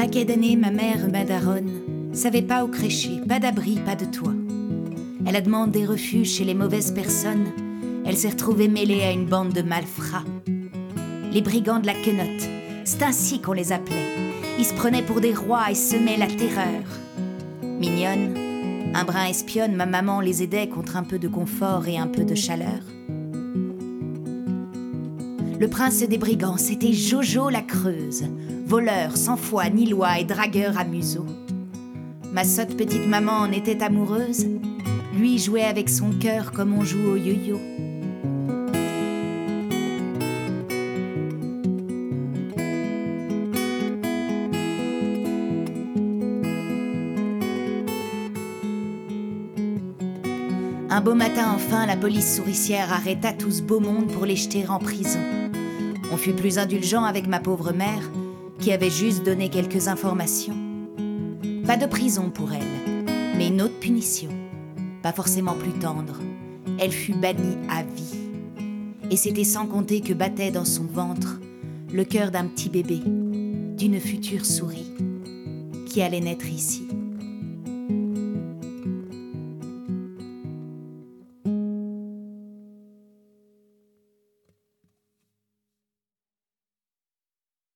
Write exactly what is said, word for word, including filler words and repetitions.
paquet d'années, ma mère, ma daronne, savait pas où crécher, pas d'abri, pas de toit. Elle a demandé refuge chez les mauvaises personnes. Elle s'est retrouvée mêlée à une bande de malfrats. Les brigands de la quenotte, c'est ainsi qu'on les appelait. Ils se prenaient pour des rois et semaient la terreur. Mignonne, un brin espionne, ma maman les aidait contre un peu de confort et un peu de chaleur. Le prince des brigands, c'était Jojo la Creuse, voleur sans foi ni loi et dragueur à museau. Ma sotte petite maman en était amoureuse, lui jouait avec son cœur comme on joue au yo-yo. Un beau matin enfin, la police souricière arrêta tout ce beau monde pour les jeter en prison. On fut plus indulgent avec ma pauvre mère, qui avait juste donné quelques informations. Pas de prison pour elle, mais une autre punition, pas forcément plus tendre. Elle fut bannie à vie. Et c'était sans compter que battait dans son ventre le cœur d'un petit bébé, d'une future souris, qui allait naître ici.